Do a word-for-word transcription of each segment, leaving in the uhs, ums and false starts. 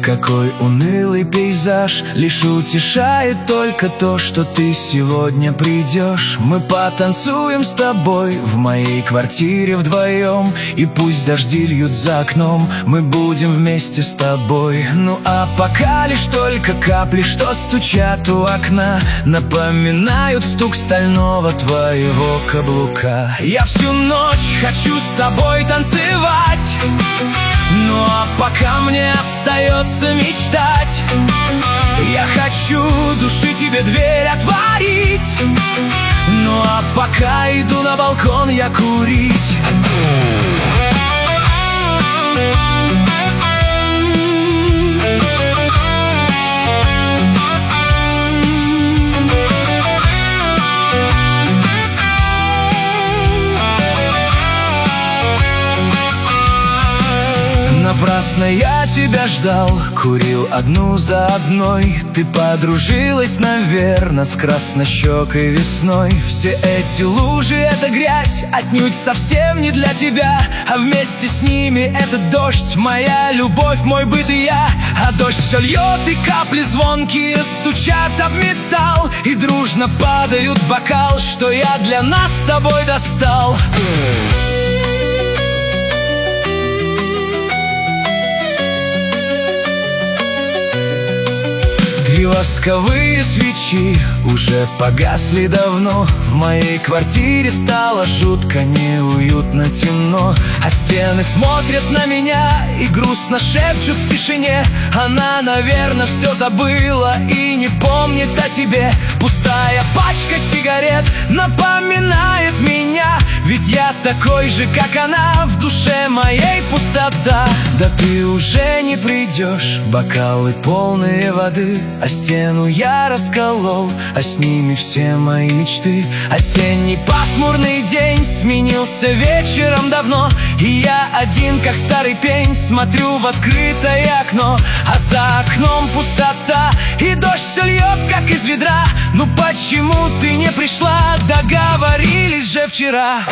какой унылый пейзаж. Лишь утешает только то, что ты сегодня придешь. Мы потанцуем с тобой в моей квартире вдвоем, и пусть дожди льют за окном, мы будем вместе с тобой. Ну а пока лишь только капли, что стучат у окна, напоминают стук стального твоего каблука. Я всю ночь хочу с тобой танцевать, ну а пока мне остается мечтать. Я хочу души тебе дверь отворить, ну а пока иду на балкон я курить. Напрасно я тебя ждал, курил одну за одной. Ты подружилась, наверно, с краснощекой весной. Все эти лужи — это грязь, отнюдь совсем не для тебя, а вместе с ними этот дождь, моя любовь, мой быт и я. А дождь все льет, и капли звонкие стучат об металл, и дружно падают в бокал, что я для нас с тобой достал. Три восковые свечи уже погасли давно. В моей квартире стало жутко неуютно, темно. А стены смотрят на меня и грустно шепчут в тишине. Она, наверное, все забыла и не помнит о тебе. Пустая пачка сигарет напоминает меня, ведь я такой же, как она, в душе моей пустота. Да ты уже не придешь, бокалы полные воды, а стену я расколол, а с ними все мои мечты. Осенний пасмурный день сменился вечером давно, и я один, как старый пень, смотрю в открытое окно. А за окном пустота, и дождь все льет, как из ведра. Ну почему ты не пришла? Договорились же вчера.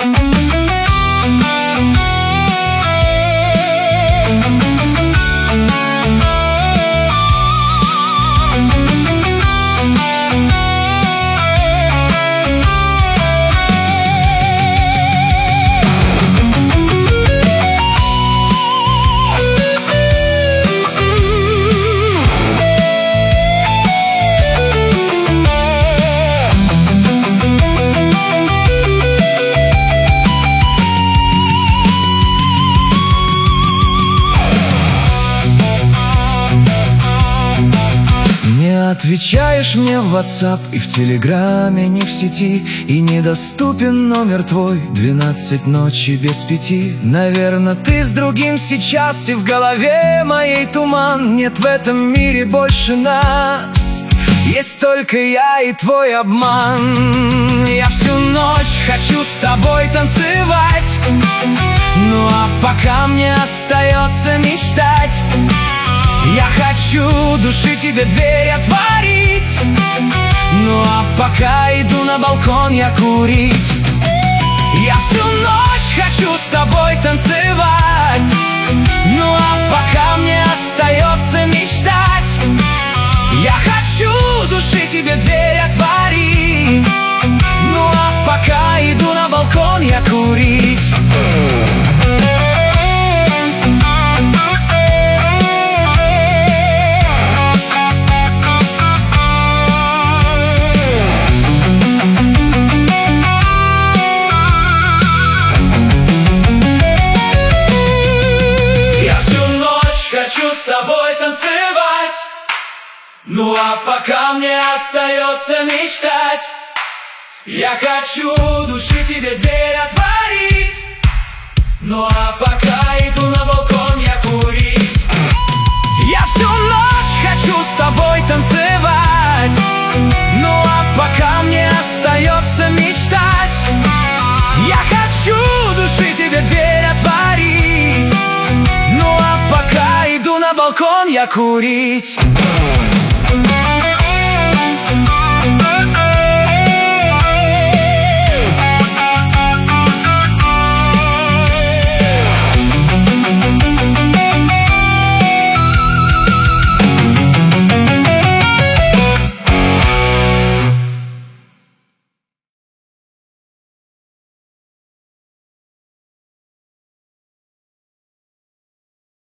Отвечаешь мне в WhatsApp и в Телеграме, не в сети, и недоступен номер твой. Двенадцать ночи без пяти. Наверно, ты с другим сейчас, и в голове моей туман. Нет в этом мире больше нас, есть только я и твой обман. Я всю ночь хочу с тобой танцевать, ну а пока мне остается мечтать. Я хочу души тебе дверь отворить, ну а пока иду на балкон я курить. Я всю ночь хочу с тобой танцевать, ну а пока мне остается мечтать. Я хочу души тебе дверь отворить, ну а пока иду на балкон я курить. Хочу с тобой танцевать, ну а пока мне остается мечтать. Я хочу души тебе дверь отворить, ну а пока иду на балкон я курить. Я всю ночь хочу с тобой танцевать, ну а пока мне остается мечтать. Я хочу души тебе дверь отворить, ну а пока иду на балкон я курить.